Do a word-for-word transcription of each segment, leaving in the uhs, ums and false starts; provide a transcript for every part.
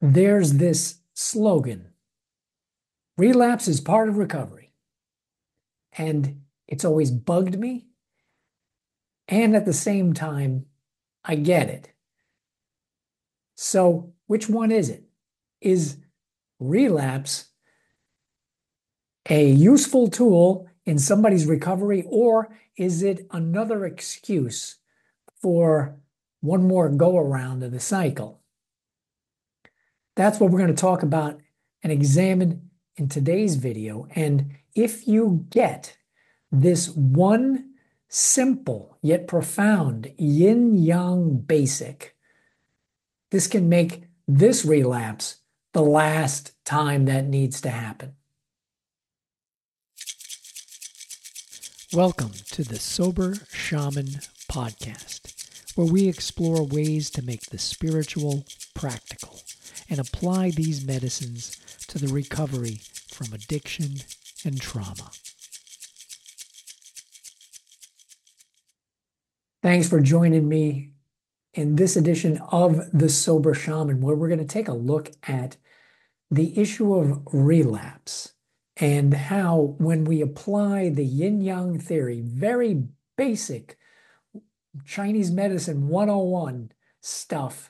there's this slogan, relapse is part of recovery. And it's always bugged me. And at the same time, I get it. So which one is it? Is relapse a useful tool in somebody's recovery, or is it another excuse for one more go around of the cycle? That's what we're going to talk about and examine in today's video. And if you get this one simple yet profound yin-yang basic, this can make this relapse the last time that needs to happen. Welcome to the Sober Shaman Podcast, where we explore ways to make the spiritual practical and apply these medicines to the recovery from addiction and trauma. Thanks for joining me in this edition of The Sober Shaman, where we're going to take a look at the issue of relapse and how, when we apply the yin-yang theory, very basic Chinese medicine one oh one stuff,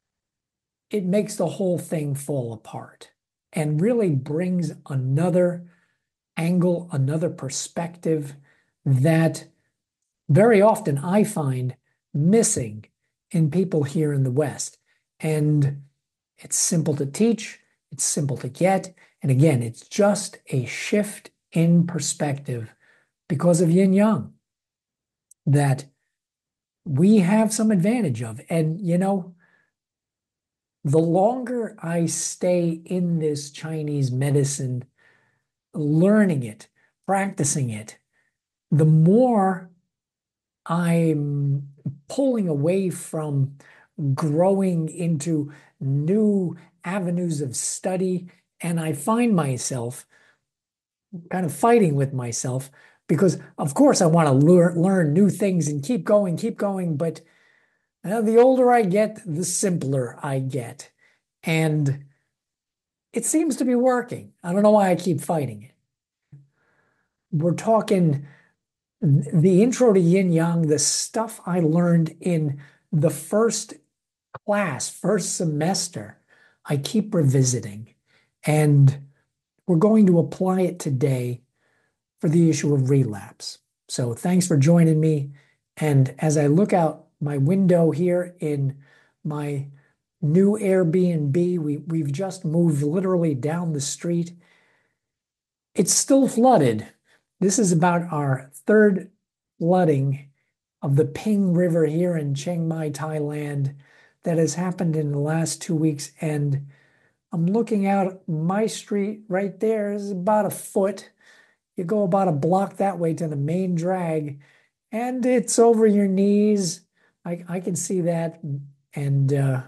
it makes the whole thing fall apart and really brings another angle, another perspective that very often I find missing in people here in the West. And it's simple to teach, it's simple to get, and again, it's just a shift in perspective because of yin-yang that we have some advantage of. And, you know, the longer I stay in this Chinese medicine, learning it, practicing it, the more I'm pulling away from growing into new avenues of study, and I find myself kind of fighting with myself because, of course, I want to learn, learn new things and keep going, keep going, but uh, the older I get, the simpler I get. And it seems to be working. I don't know why I keep fighting it. We're talking the intro to yin yang, the stuff I learned in the first class, first semester, I keep revisiting. And we're going to apply it today for the issue of relapse. So thanks for joining me. And as I look out my window here in my new Airbnb, we, we've just moved literally down the street. It's still flooded. This is about our third flooding of the Ping River here in Chiang Mai, Thailand, that has happened in the last two weeks. And I'm looking out my street right there is about a foot. You go about a block that way to the main drag, and it's over your knees. I, I can see that. And uh,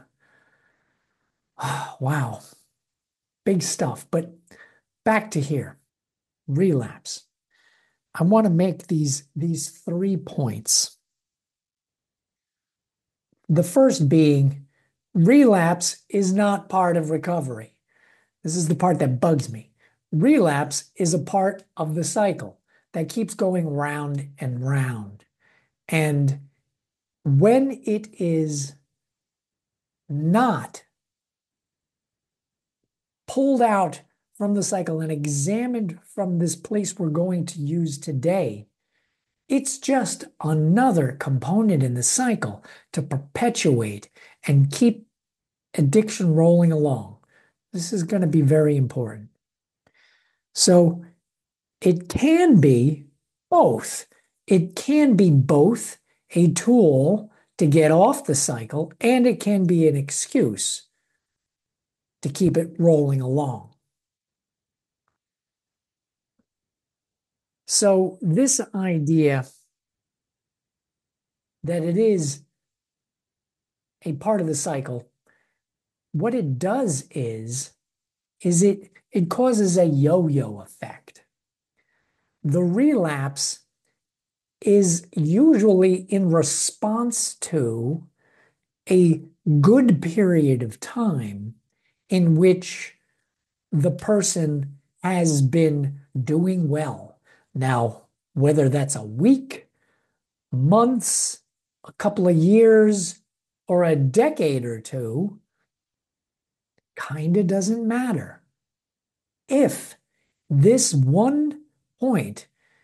wow, big stuff. But back to here, relapse. I want to make these, these three points. The first being, relapse is not part of recovery. This is the part that bugs me. Relapse is a part of the cycle that keeps going round and round. And when it is not pulled out from the cycle and examined from this place we're going to use today, it's just another component in the cycle to perpetuate and keep addiction rolling along. This is going to be very important. So it can be both. It can be both a tool to get off the cycle, and it can be an excuse to keep it rolling along. So this idea that it is a part of the cycle, what it does is, is it, it causes a yo-yo effect. The relapse is usually in response to a good period of time in which the person has been doing well. Now, whether that's a week, months, a couple of years, or a decade or two, kind of doesn't matter. If this one point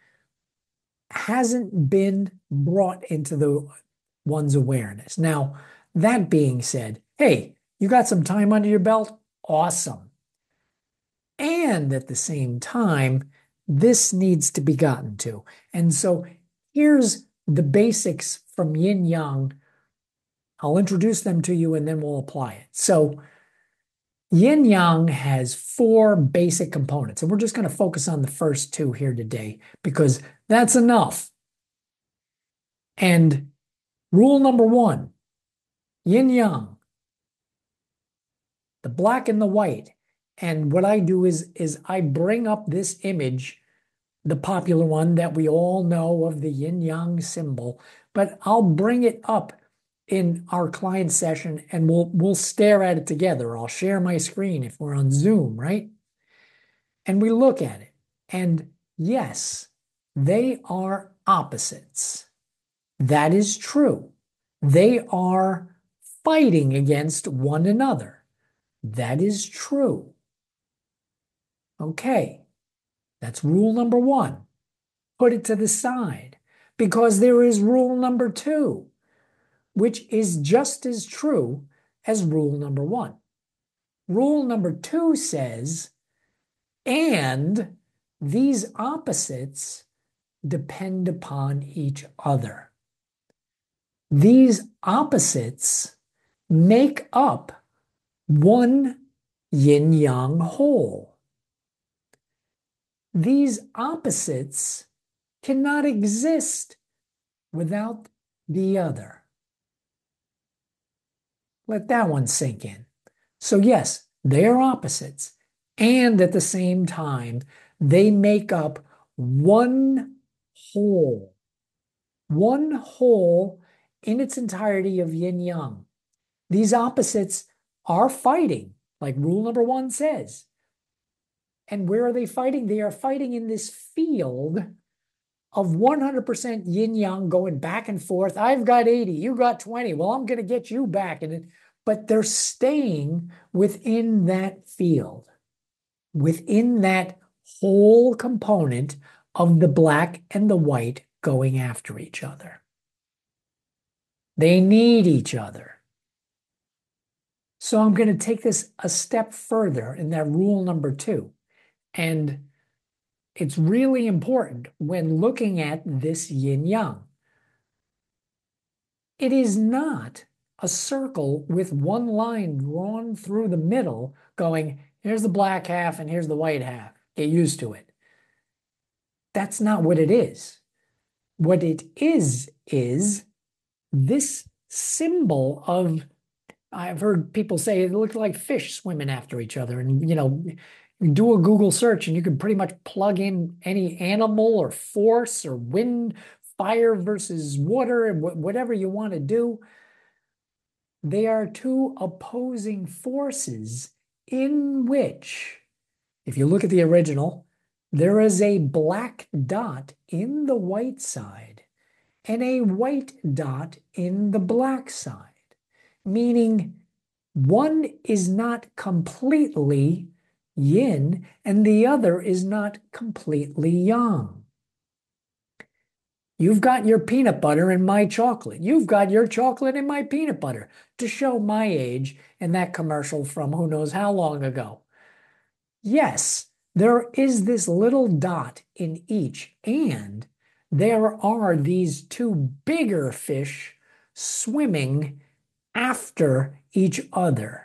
hasn't been brought into the one's awareness. Now, that being said, hey, you got some time under your belt? Awesome. And at the same time, this needs to be gotten to. And so here's the basics from yin yang. I'll introduce them to you and then we'll apply it. So yin yang has four basic components, and we're just going to focus on the first two here today because that's enough. And rule number one, yin yang, the black and the white. And what I do is, is I bring up this image, the popular one that we all know of the yin yang symbol, but I'll bring it up in our client session and we'll we'll stare at it together. I'll share my screen if we're on Zoom, right? And we look at it. And yes, they are opposites. That is true. They are fighting against one another. That is true. Okay, that's rule number one. Put it to the side because there is rule number two, which is just as true as rule number one. Rule number two says, and these opposites depend upon each other. These opposites make up one yin-yang whole. These opposites cannot exist without the other. Let that one sink in. So yes, they are opposites, and at the same time, they make up one whole. One whole in its entirety of yin-yang. These opposites are fighting, like rule number one says. And where are they fighting? They are fighting in this field of one hundred percent yin-yang going back and forth. I've got eighty, you got twenty. Well, I'm going to get you back. And but they're staying within that field, within that whole component of the black and the white going after each other. They need each other. So I'm going to take this a step further in that rule number two. And it's really important when looking at this yin-yang. It is not a circle with one line drawn through the middle going, here's the black half and here's the white half. Get used to it. That's not what it is. What it is, is this symbol of, I've heard people say it looks like fish swimming after each other. And, you know, you do a Google search and you can pretty much plug in any animal or force or wind, fire versus water, and whatever you want to do. They are two opposing forces in which, if you look at the original, there is a black dot in the white side and a white dot in the black side, meaning one is not completely yin, and the other is not completely yang. You've got your peanut butter and my chocolate. You've got your chocolate and my peanut butter, to show my age in that commercial from who knows how long ago. Yes, there is this little dot in each, and there are these two bigger fish swimming after each other.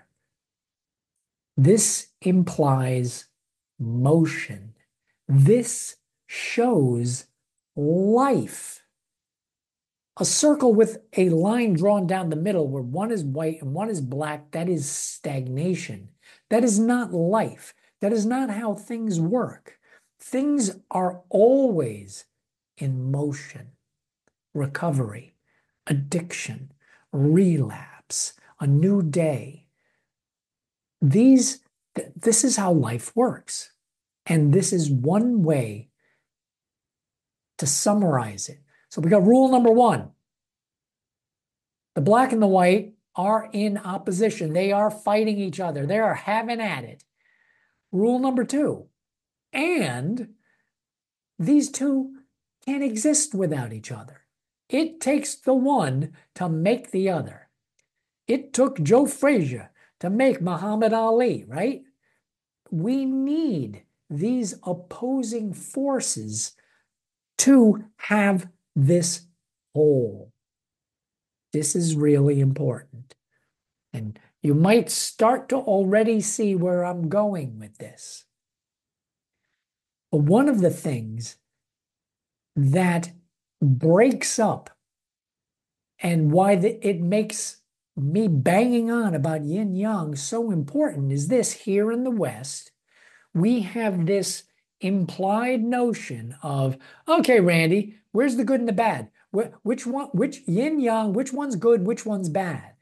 This implies motion. This shows life. A circle with a line drawn down the middle where one is white and one is black, that is stagnation. That is not life. That is not how things work. Things are always in motion. Recovery, addiction, relapse, a new day. These, th this is how life works. And this is one way to summarize it. So we got rule number one. The black and the white are in opposition. They are fighting each other. They are having at it. Rule number two. And these two can't exist without each other. It takes the one to make the other. It took Joe Frazier to make Muhammad Ali, right? We need these opposing forces to have this whole. This is really important. And you might start to already see where I'm going with this. But one of the things that breaks up and why the, it makes me banging on about yin yang so important is this: here in the West, we have this implied notion of, okay, Randy, where's the good and the bad? Which one, which yin yang, which one's good, which one's bad?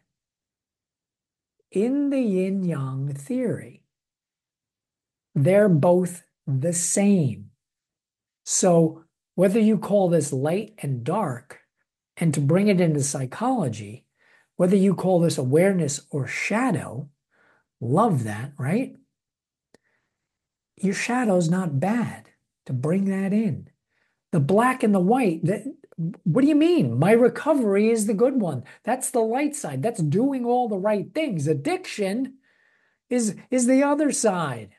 In the yin yang theory, they're both the same. So whether you call this light and dark, and to bring it into psychology, whether you call this awareness or shadow, love that, right? Your shadow's not bad, to bring that in. The black and the white, that, what do you mean? My recovery is the good one. That's the light side. That's doing all the right things. Addiction is, is the other side.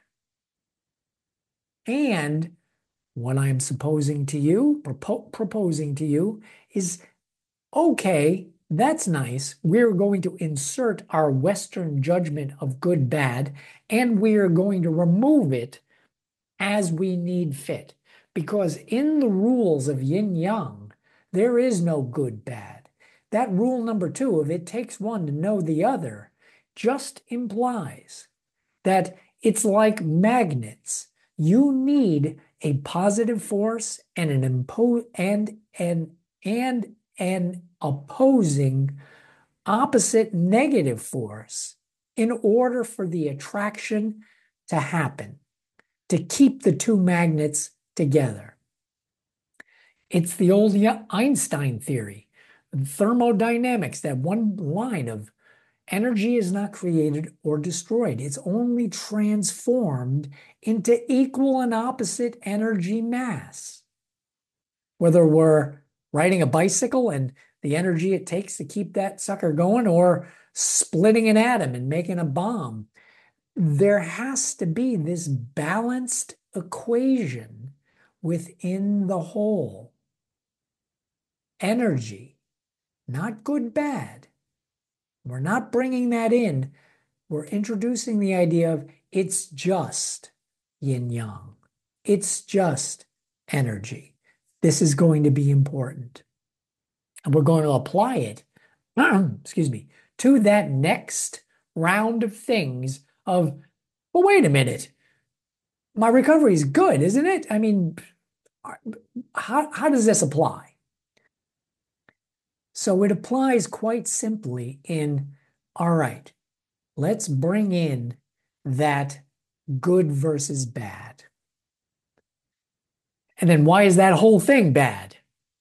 And what I'm supposing to you, propo proposing to you, is, okay, that's nice. We're going to insert our Western judgment of good, bad, and we are going to remove it as we need fit. Because in the rules of yin yang, there is no good, bad. That rule number two of it takes one to know the other just implies that it's like magnets. You need a positive force and an impo and and and an opposing opposite negative force in order for the attraction to happen, to keep the two magnets together. It's the old Einstein theory, thermodynamics, that one line of energy is not created or destroyed. It's only transformed into equal and opposite energy mass. Whether we're riding a bicycle and the energy it takes to keep that sucker going, or splitting an atom and making a bomb, there has to be this balanced equation within the whole. Energy, not good, bad. We're not bringing that in. We're introducing the idea of it's just yin yang. It's just energy. This is going to be important. And we're going to apply it, excuse me, to that next round of things of, well, wait a minute. My recovery is good, isn't it? I mean, how, how does this apply? So it applies quite simply in, all right, let's bring in that good versus bad. And then why is that whole thing bad?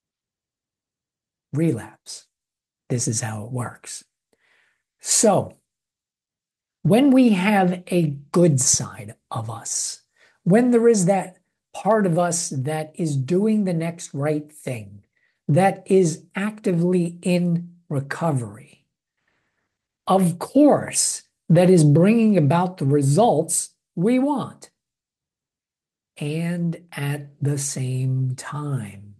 Relapse. This is how it works. So when we have a good side of us, when there is that part of us that is doing the next right thing, that is actively in recovery, of course, that is bringing about the results we want. And at the same time,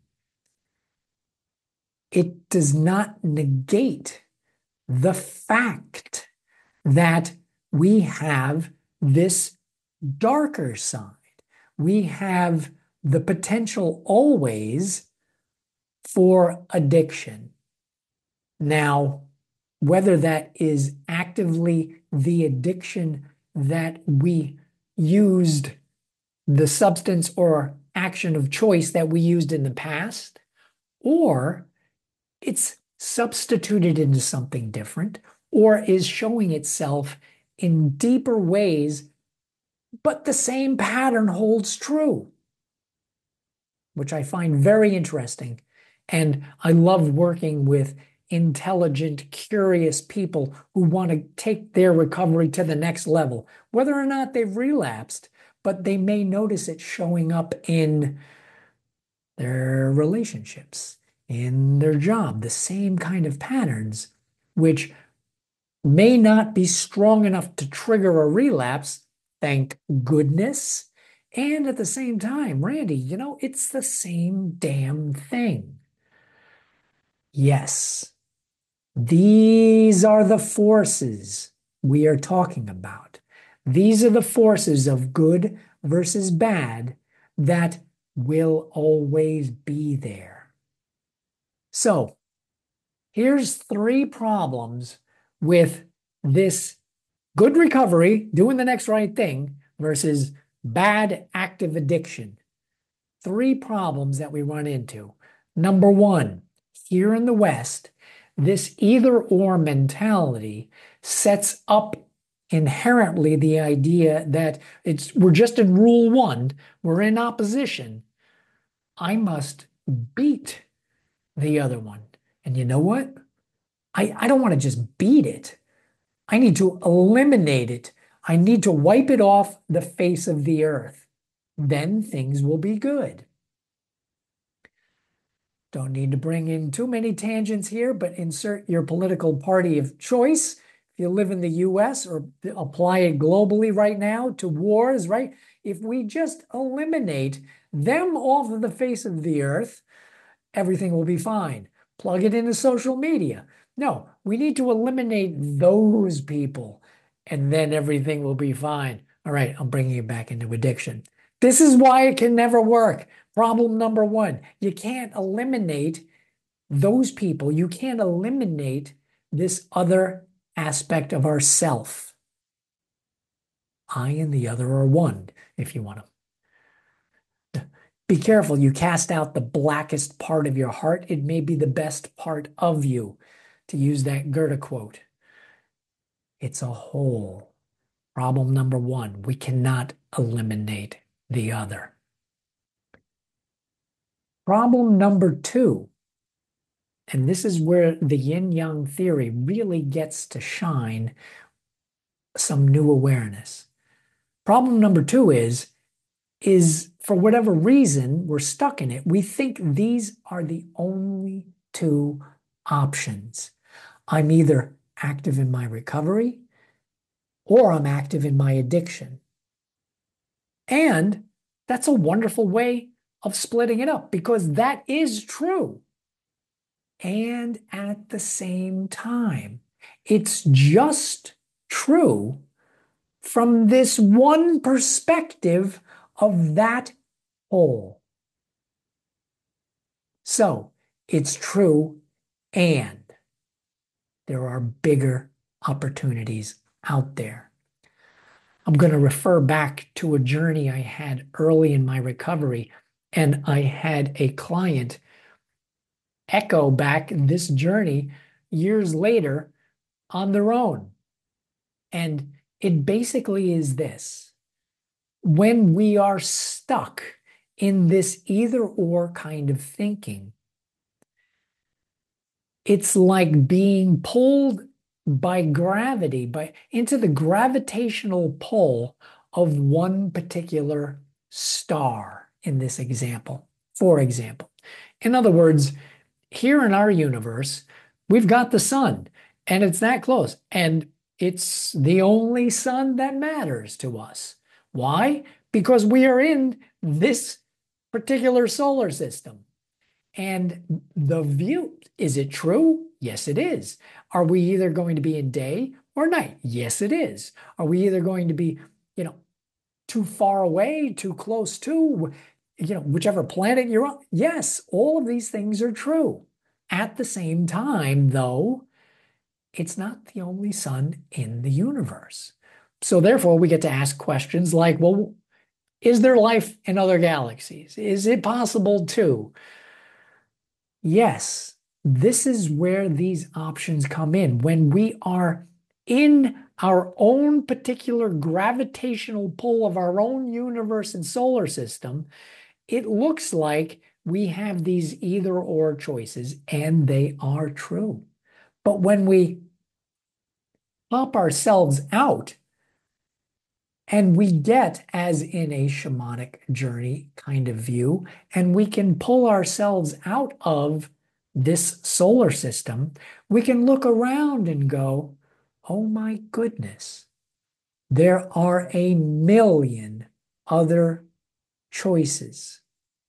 it does not negate the fact that we have this darker side. We have the potential always for addiction. Now, whether that is actively the addiction that we used, the substance or action of choice that we used in the past, or it's substituted into something different, or is showing itself in deeper ways, but the same pattern holds true, which I find very interesting. And I love working with intelligent, curious people who want to take their recovery to the next level, whether or not they've relapsed, but they may notice it showing up in their relationships, in their job, the same kind of patterns, which may not be strong enough to trigger a relapse, thank goodness. And at the same time, Randy, you know, it's the same damn thing. Yes, these are the forces we are talking about. These are the forces of good versus bad that will always be there. So here's three problems with this good recovery, doing the next right thing, versus bad active addiction. Three problems that we run into. Number one, here in the West, this either-or mentality sets up inherently the idea that it's we're just in rule one, we're in opposition. I must beat the other one. And you know what? I, I don't want to just beat it. I need to eliminate it. I need to wipe it off the face of the earth. Then things will be good. Don't need to bring in too many tangents here, but insert your political party of choice. If you live in the U S or apply it globally right now to wars, right? If we just eliminate them off of the face of the earth, everything will be fine. Plug it into social media. No, we need to eliminate those people, and then everything will be fine. All right, I'm bringing you back into addiction. This is why it can never work. Problem number one, you can't eliminate those people. You can't eliminate this other aspect of ourself. I and the other are one, if you want to. Be careful, you cast out the blackest part of your heart. It may be the best part of you, to use that Goethe quote. It's a whole. Problem number one, we cannot eliminate the other. Problem number two, and this is where the yin-yang theory really gets to shine some new awareness. Problem number two is, is for whatever reason, we're stuck in it. We think these are the only two options. I'm either active in my recovery or I'm active in my addiction. And that's a wonderful way of splitting it up, because that is true. And at the same time, it's just true from this one perspective of that whole. So it's true, and there are bigger opportunities out there. I'm going to refer back to a journey I had early in my recovery, and I had a client echo back this journey years later on their own. And it basically is this: when we are stuck in this either-or kind of thinking, it's like being pulled by gravity, by into the gravitational pull of one particular star in this example, for example. In other words, here in our universe, we've got the sun, and it's that close, and it's the only sun that matters to us. Why? Because we are in this particular solar system. And the view, is it true? Yes, it is. Are we either going to be in day or night? Yes, it is. Are we either going to be, you know, too far away, too close to, you know, whichever planet you're on? Yes, all of these things are true. At the same time, though, it's not the only sun in the universe. So therefore, we get to ask questions like, well, is there life in other galaxies? Is it possible to? Yes, this is where these options come in. When we are in our own particular gravitational pull of our own universe and solar system, it looks like we have these either or choices, and they are true. But when we pop ourselves out and we get, as in a shamanic journey kind of view, and we can pull ourselves out of this solar system, we can look around and go, oh my goodness, there are a million other choices.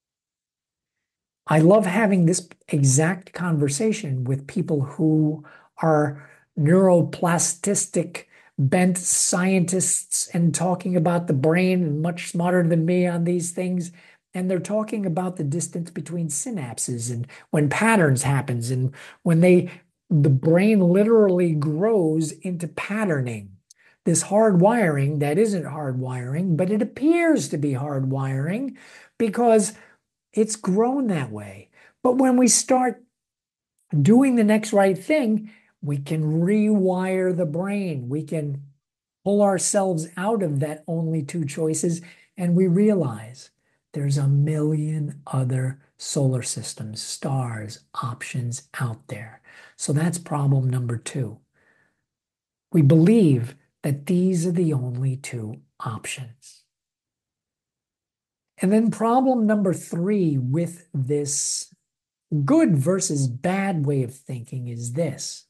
I love having this exact conversation with people who are neuroplastic bent scientists and talking about the brain and much smarter than me on these things. And they're talking about the distance between synapses and when patterns happens and when they the brain literally grows into patterning. This hard wiring that isn't hard wiring, but it appears to be hard wiring because it's grown that way. But when we start doing the next right thing, we can rewire the brain. We can pull ourselves out of that only two choices, and we realize there's a million other solar systems, stars, options out there. So that's problem number two. We believe that these are the only two options. And then problem number three with this good versus bad way of thinking is this.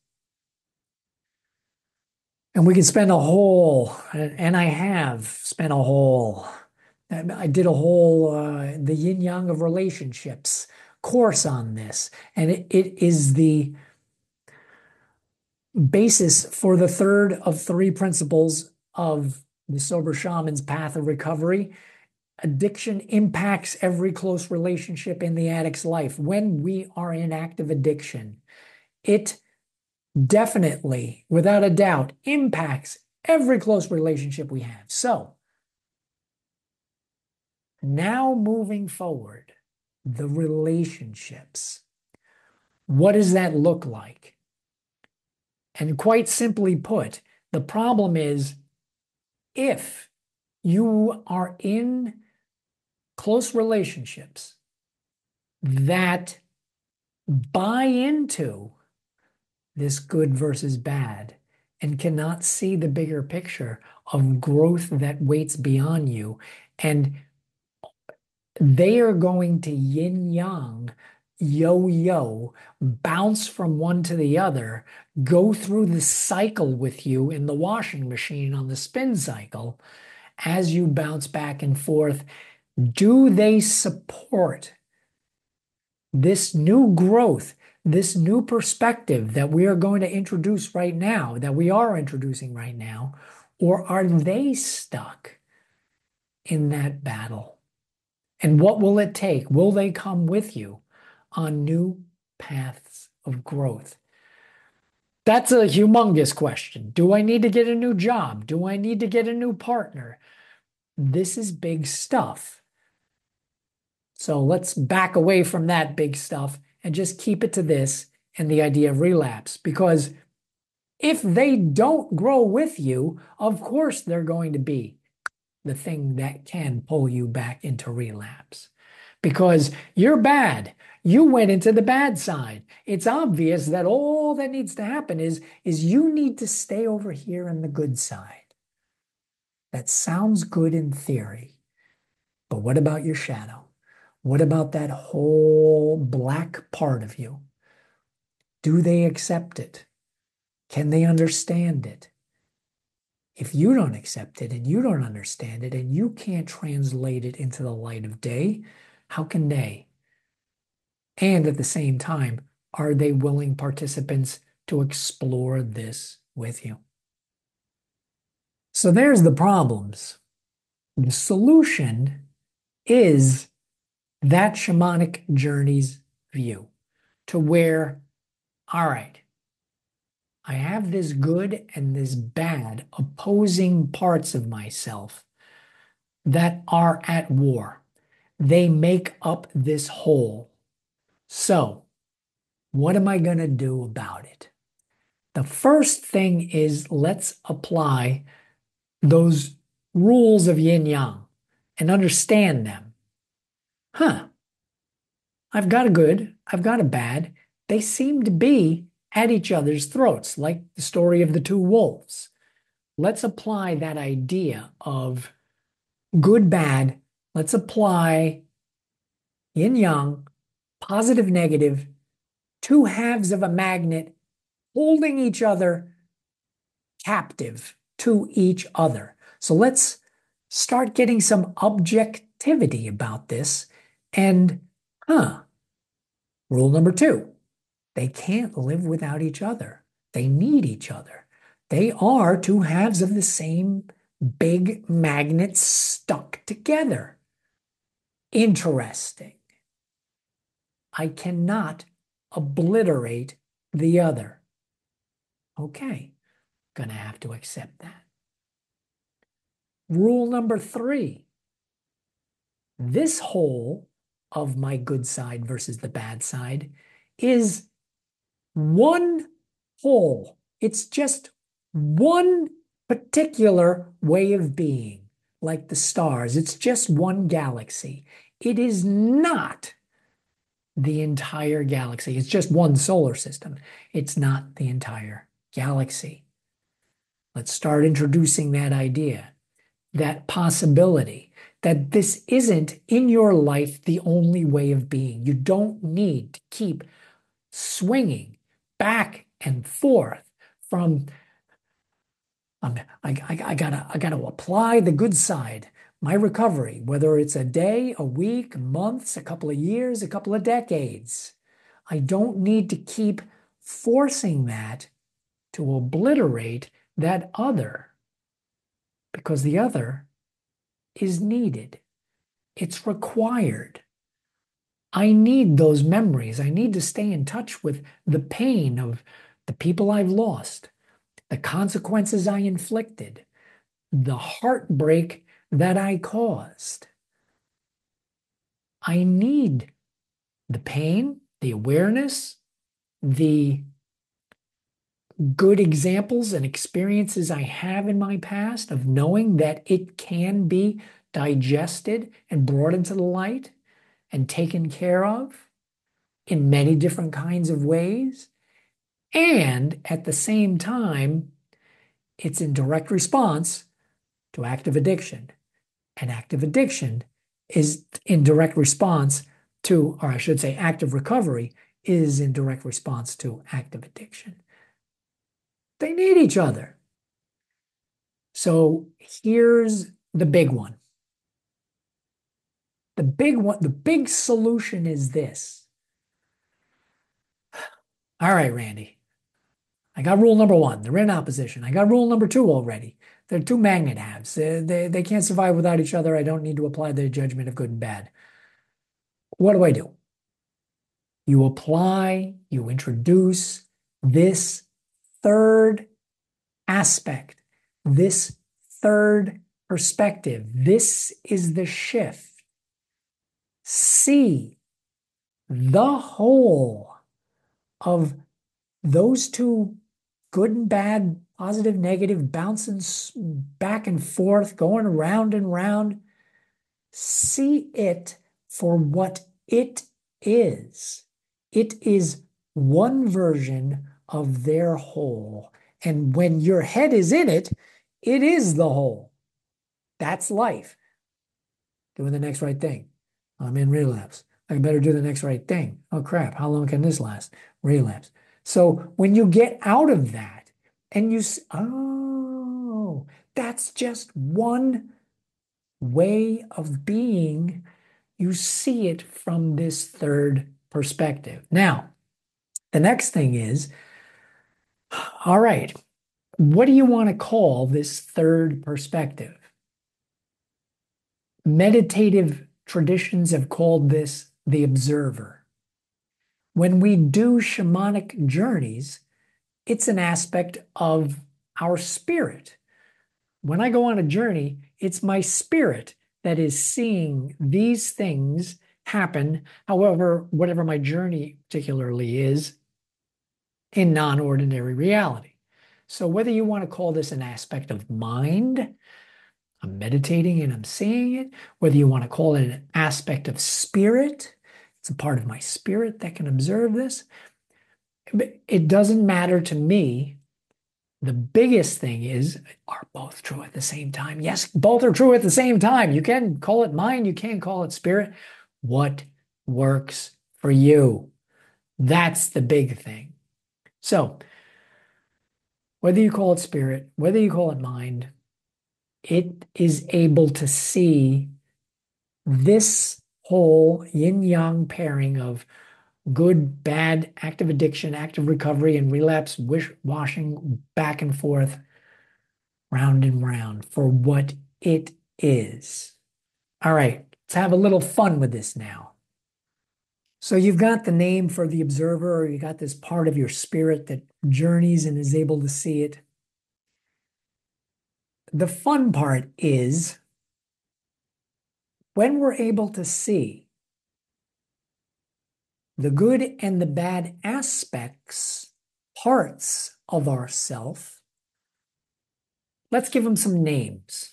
And we can spend a whole, and I have spent a whole, I did a whole, uh, the yin yang of relationships course on this. And it, it is the basis for the third of three principles of the Sober Shaman's path of recovery. Addiction impacts every close relationship in the addict's life. When we are in active addiction, it definitely, without a doubt, impacts every close relationship we have. So, now moving forward, the relationships. What does that look like? And quite simply put, the problem is if you are in close relationships that buy into this good versus bad and cannot see the bigger picture of growth that waits beyond you, and they are going to yin yang, yo yo, bounce from one to the other, go through the cycle with you in the washing machine on the spin cycle as you bounce back and forth. Do they support this new growth, this new perspective that we are going to introduce right now, that we are introducing right now, or are they stuck in that battle? And what will it take? Will they come with you on new paths of growth? That's a humongous question. Do I need to get a new job? Do I need to get a new partner? This is big stuff. So let's back away from that big stuff and just keep it to this and the idea of relapse. Because if they don't grow with you, of course they're going to be the thing that can pull you back into relapse. Because you're bad. You went into the bad side. It's obvious that all that needs to happen is, is you need to stay over here on the good side. That sounds good in theory. But what about your shadow? What about that whole black part of you? Do they accept it? Can they understand it? If you don't accept it and you don't understand it and you can't translate it into the light of day, how can they? And at the same time, are they willing participants to explore this with you? So there's the problems. The solution is that shamanic journey's view to where, all right, I have this good and this bad opposing parts of myself that are at war. They make up this whole. So, what am I going to do about it? The first thing is let's apply those rules of yin yang and understand them. Huh, I've got a good, I've got a bad. They seem to be at each other's throats, like the story of the two wolves. Let's apply that idea of good, bad. Let's apply yin yang, positive, negative, two halves of a magnet holding each other captive to each other. So let's start getting some objectivity about this. And, huh, rule number two, they can't live without each other. They need each other. They are two halves of the same big magnet stuck together. Interesting. I cannot obliterate the other. Okay, gonna have to accept that. Rule number three. This whole of my good side versus the bad side is one whole. It's just one particular way of being, like the stars. It's just one galaxy. It is not the entire galaxy. It's just one solar system. It's not the entire galaxy. Let's start introducing that idea, that possibility, that this isn't in your life the only way of being. You don't need to keep swinging back and forth from um, I, I, I gotta I gotta apply the good side, my recovery, whether it's a day, a week, months, a couple of years, a couple of decades. I don't need to keep forcing that to obliterate that other, because the other is needed. It's required. I need those memories. I need to stay in touch with the pain of the people I've lost, the consequences I inflicted, the heartbreak that I caused. I need the pain, the awareness, the good examples and experiences I have in my past of knowing that it can be digested and brought into the light and taken care of in many different kinds of ways. And at the same time, it's in direct response to active addiction. And active addiction is in direct response to, or I should say, active recovery is in direct response to active addiction. They need each other. So here's the big one. The big one, the big solution is this. All right, Randy. I got rule number one. They're in opposition. I got rule number two already. They're two magnet halves. They, they, they can't survive without each other. I don't need to apply the judgment of good and bad. What do I do? You apply, you introduce this third aspect, this third perspective. This is the shift. See the whole of those two good and bad, positive, negative, bouncing back and forth, going around and round. See it for what it is. It is one version of their whole. And when your head is in it, it is the whole. That's life. Doing the next right thing. I'm in relapse. I better do the next right thing. Oh, crap. How long can this last? Relapse. So when you get out of that and you, oh, that's just one way of being. You see it from this third perspective. Now, the next thing is, all right, what do you want to call this third perspective? Meditative traditions have called this the observer. When we do shamanic journeys, it's an aspect of our spirit. When I go on a journey, it's my spirit that is seeing these things happen, however, whatever my journey particularly is. in non-ordinary reality. So whether you want to call this an aspect of mind, I'm meditating and I'm seeing it, whether you want to call it an aspect of spirit, it's a part of my spirit that can observe this. It doesn't matter to me. The biggest thing is, are both true at the same time? Yes, both are true at the same time. You can call it mind, you can call it spirit. What works for you? That's the big thing. So, whether you call it spirit, whether you call it mind, it is able to see this whole yin yang pairing of good, bad, active addiction, active recovery, and relapse, wish washing back and forth, round and round for what it is. All right, let's have a little fun with this now. So you've got the name for the observer, or you got this part of your spirit that journeys and is able to see it. The fun part is when we're able to see the good and the bad aspects, parts of ourself, let's give them some names.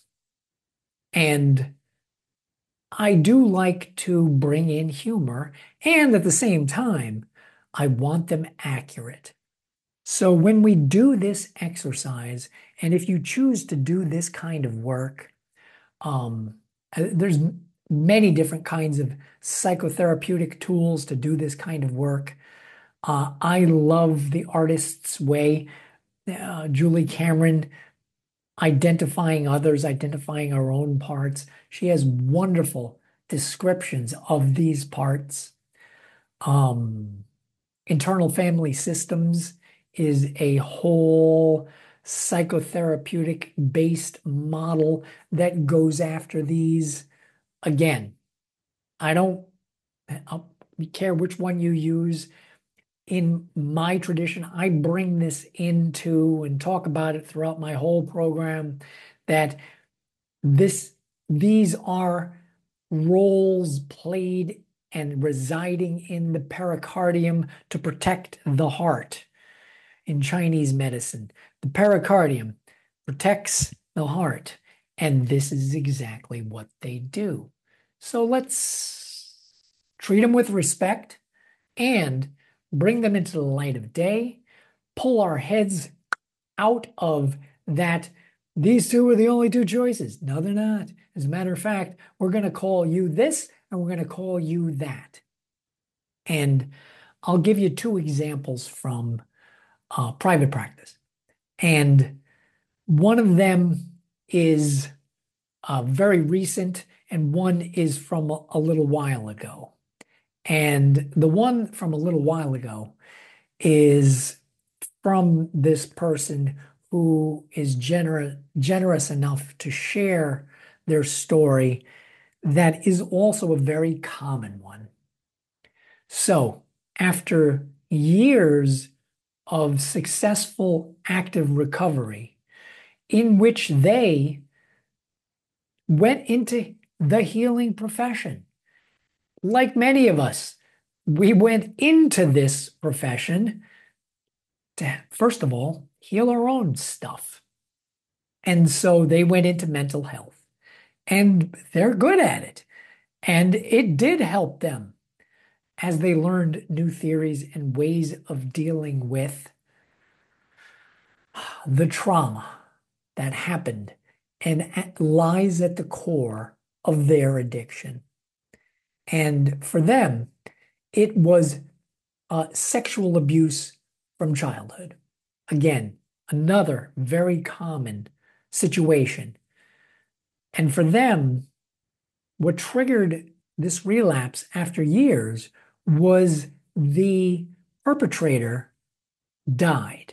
And I do like to bring in humor, and at the same time, I want them accurate. So when we do this exercise, and if you choose to do this kind of work, um, there's many different kinds of psychotherapeutic tools to do this kind of work. Uh, I love the artist's way, uh, Julie Cameron, identifying others, identifying our own parts. She has wonderful descriptions of these parts. Um, internal family systems is a whole psychotherapeutic based model that goes after these. Again, I don't I'll care which one you use. In my tradition, I bring this into and talk about it throughout my whole program, that this these are roles played and residing in the pericardium to protect the heart. In Chinese medicine, the pericardium protects the heart, and this is exactly what they do. So let's treat them with respect and bring them into the light of day, pull our heads out of that. These two are the only two choices. No, they're not. As a matter of fact, we're going to call you this and we're going to call you that. And I'll give you two examples from uh, private practice. And one of them is uh, very recent, and one is from a, a little while ago. And the one from a little while ago is from this person who is gener generous enough to share their story that is also a very common one. So, after years of successful active recovery, in which they went into the healing profession, like many of us, we went into this profession to, first of all, heal our own stuff. And so they went into mental health, and they're good at it. And it did help them as they learned new theories and ways of dealing with the trauma that happened and lies at the core of their addiction. And for them, it was uh, sexual abuse from childhood. Again, another very common situation. And for them, what triggered this relapse after years was the perpetrator died.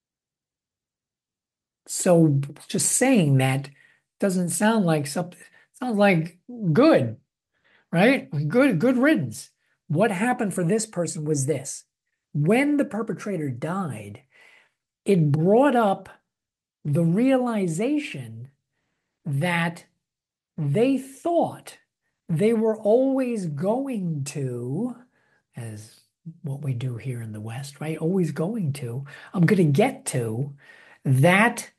So just saying that doesn't sound like something, sounds like good, right? Good, good riddance. What happened for this person was this. When the perpetrator died, it brought up the realization that they thought they were always going to, as what we do here in the West, right? Always going to. I'm going to get to that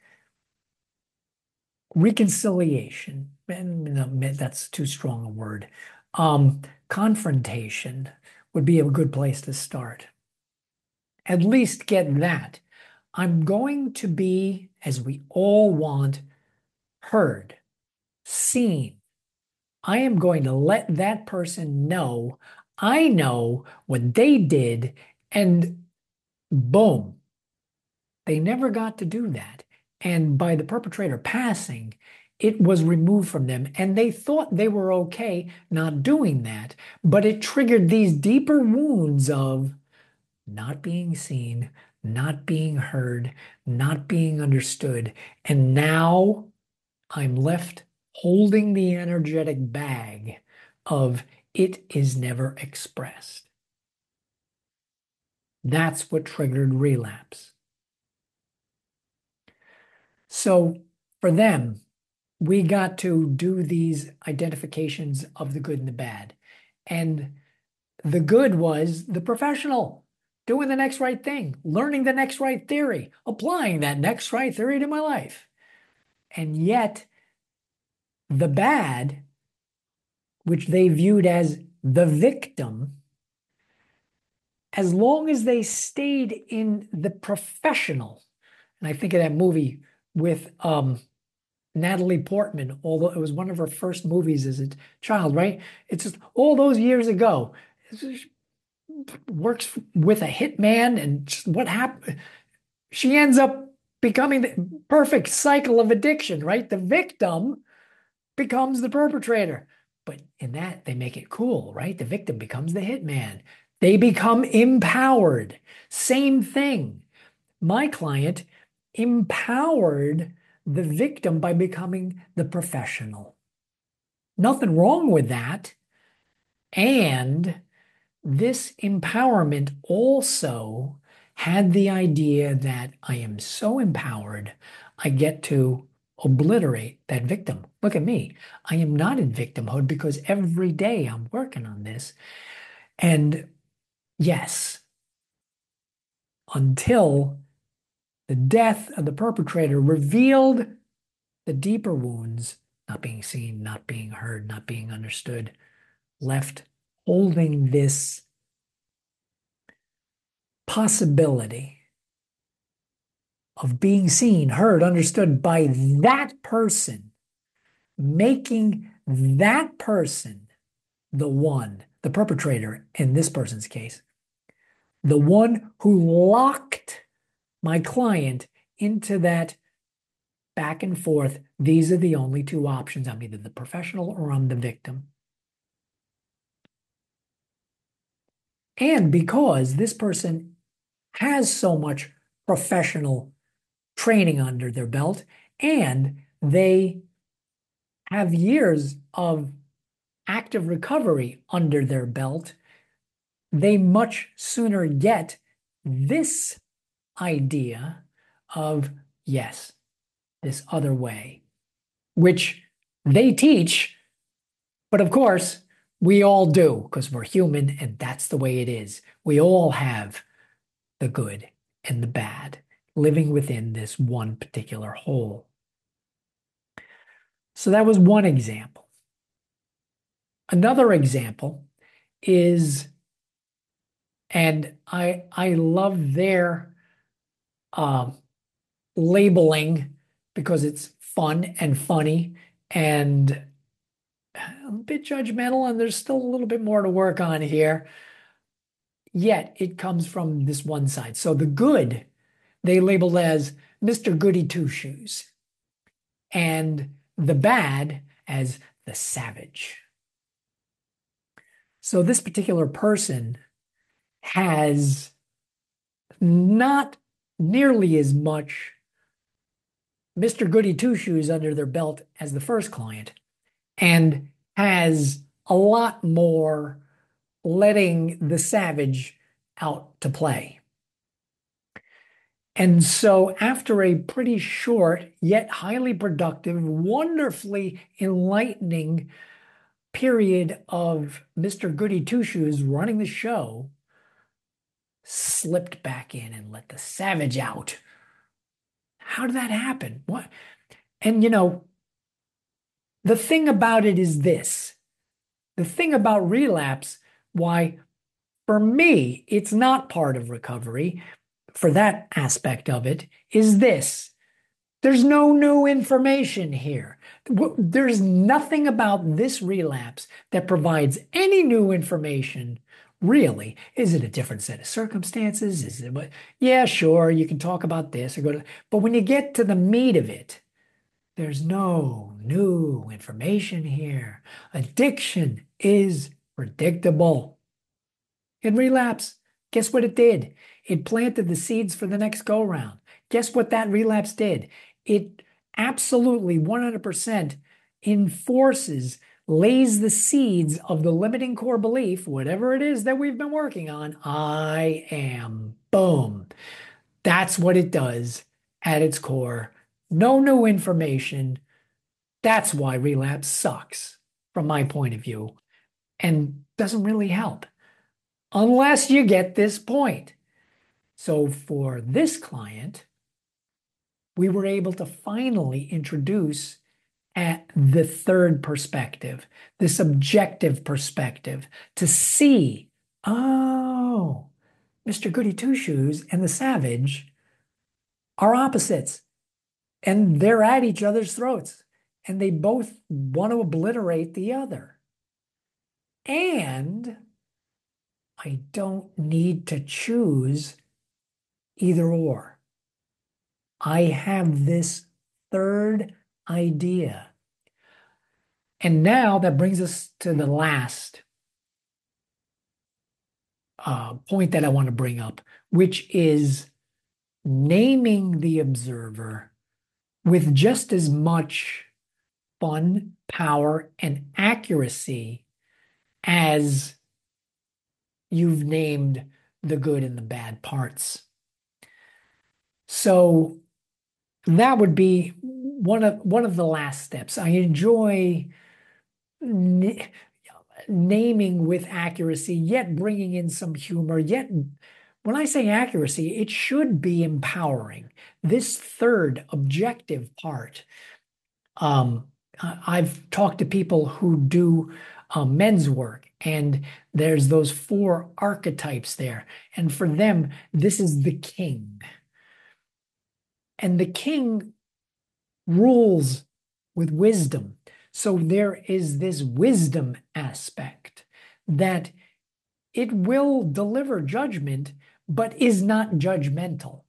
reconciliation. And no, that's too strong a word. Um, confrontation would be a good place to start. At least get that. I'm going to be, as we all want, heard, seen. I am going to let that person know I know what they did, and boom, they never got to do that. And by the perpetrator passing, it was removed from them, and they thought they were okay not doing that, but it triggered these deeper wounds of not being seen, not being heard, not being understood. And now I'm left holding the energetic bag of it is never expressed. That's what triggered relapse. So for them, we got to do these identifications of the good and the bad. And the good was the professional doing the next right thing, learning the next right theory, applying that next right theory to my life. And yet, the bad, which they viewed as the victim, as long as they stayed in the professional, and I think of that movie with um, Natalie Portman, although it was one of her first movies as a child, right? It's just all those years ago. She works with a hitman, and just what happened? She ends up becoming the perfect cycle of addiction, right? The victim becomes the perpetrator. But in that, they make it cool, right? The victim becomes the hitman. They become empowered. Same thing. My client empowered the victim by becoming the professional. Nothing wrong with that. And this empowerment also had the idea that I am so empowered, I get to obliterate that victim. Look at me. I am not in victimhood because every day I'm working on this. And yes, until the death of the perpetrator revealed the deeper wounds, not being seen, not being heard, not being understood, left holding this possibility of being seen, heard, understood by that person, making that person the one, the perpetrator in this person's case, the one who locked my client into that back and forth. These are the only two options. I'm either the professional or I'm the victim. And because this person has so much professional training under their belt, and they have years of active recovery under their belt, they much sooner get this idea of, yes, this other way, which they teach, but of course, we all do because we're human and that's the way it is. We all have the good and the bad living within this one particular whole. So that was one example. Another example is, and I I love their uh, labeling because it's fun and funny and a bit judgmental, and there's still a little bit more to work on here. Yet it comes from this one side. So the good they labeled as Mister Goody Two Shoes, and the bad as the savage. So this particular person has not nearly as much Mister Goody Two Shoes under their belt as the first client, and has a lot more letting the savage out to play. And so after a pretty short yet highly productive, wonderfully enlightening period of Mister Goody Two Shoes running the show, slipped back in and let the savage out. How did that happen? What? And you know, the thing about it is this. The thing about relapse, why for me, it's not part of recovery for that aspect of it, is this. There's no new information here. There's nothing about this relapse that provides any new information, really. Is it a different set of circumstances? Is it what? Yeah, sure, you can talk about this or go to, but when you get to the meat of it, there's no new information here. Addiction is predictable. In relapse, guess what it did? It planted the seeds for the next go round. Guess what that relapse did? It absolutely one hundred percent enforces, lays the seeds of the limiting core belief, whatever it is that we've been working on. I am. Boom. That's what it does at its core. No new information. That's why relapse sucks from my point of view and doesn't really help unless you get this point. So for this client, we were able to finally introduce at the third perspective, this objective perspective, to see, oh, Mister Goody Two Shoes and the Savage are opposites, and they're at each other's throats, and they both want to obliterate the other. And I don't need to choose either or. I have this third idea. And now that brings us to the last uh, point that I want to bring up, which is naming the observer with just as much fun, power, and accuracy as you've named the good and the bad parts. So that would be one of one of the last steps. I enjoy n- naming with accuracy, yet bringing in some humor. Yet, when I say accuracy, it should be empowering. This third objective part. Um, I've talked to people who do uh, men's work, and there's those four archetypes there. And for them, this is the king. And the king rules with wisdom. So there is this wisdom aspect that it will deliver judgment, but is not judgmental.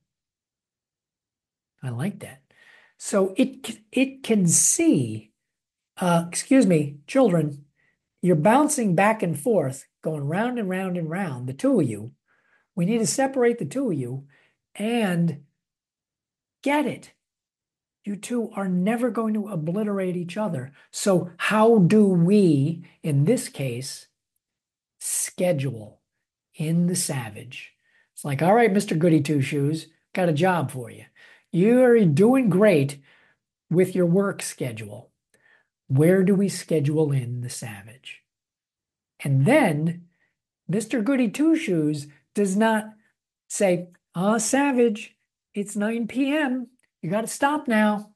I like that. So it, it can see, uh, excuse me, children, you're bouncing back and forth, going round and round and round, the two of you. We need to separate the two of you and get it. You two are never going to obliterate each other. So how do we, in this case, schedule in the savage? It's like, all right, Mister Goody Two Shoes, got a job for you. You're doing great with your work schedule. Where do we schedule in the savage? And then Mister Goody Two Shoes does not say, ah, savage, it's nine p m You got to stop now.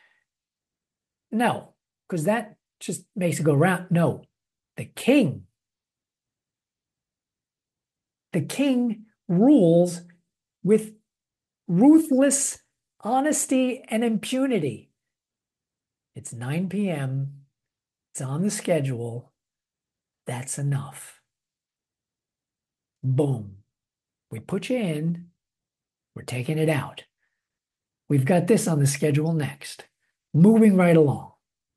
No, because that just makes it go round. No, the king. The king rules with ruthless honesty and impunity. It's nine p m It's on the schedule. That's enough. Boom. We put you in. We're taking it out. We've got this on the schedule next. Moving right along.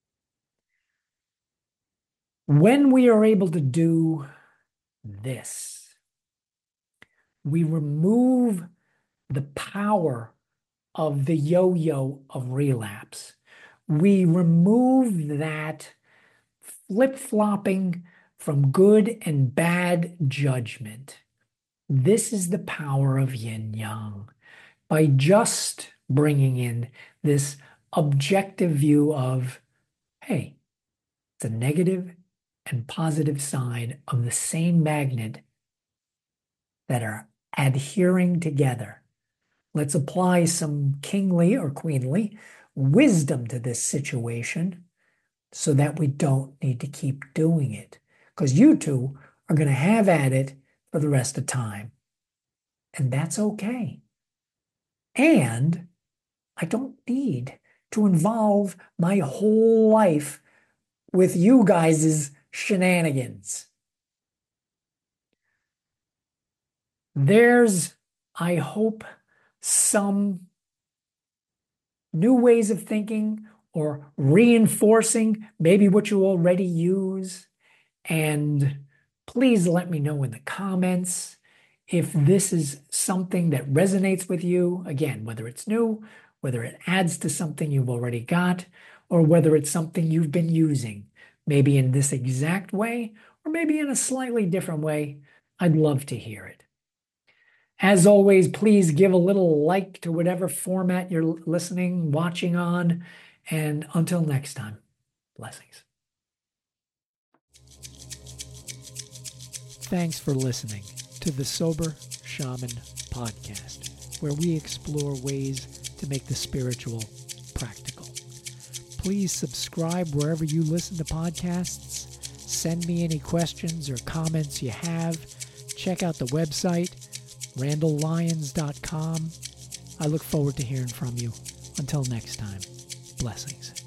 When we are able to do this, we remove the power of the yo-yo of relapse. We remove that flip-flopping from good and bad judgment. This is the power of yin-yang. By just bringing in this objective view of, hey, it's a negative and positive side of the same magnet that are adhering together. Let's apply some kingly or queenly wisdom to this situation so that we don't need to keep doing it. Because you two are going to have at it for the rest of time. And that's okay. And I don't need to involve my whole life with you guys' shenanigans. There's, I hope, some new ways of thinking or reinforcing maybe what you already use. And please let me know in the comments if this is something that resonates with you. Again, whether it's new, whether it adds to something you've already got, or whether it's something you've been using, maybe in this exact way, or maybe in a slightly different way. I'd love to hear it. As always, please give a little like to whatever format you're listening, watching on, and until next time, blessings. Thanks for listening to the Sober Shaman Podcast, where we explore ways to make the spiritual practical. Please subscribe wherever you listen to podcasts. Send me any questions or comments you have. Check out the website, randall lyons dot com. I look forward to hearing from you. Until next time, blessings.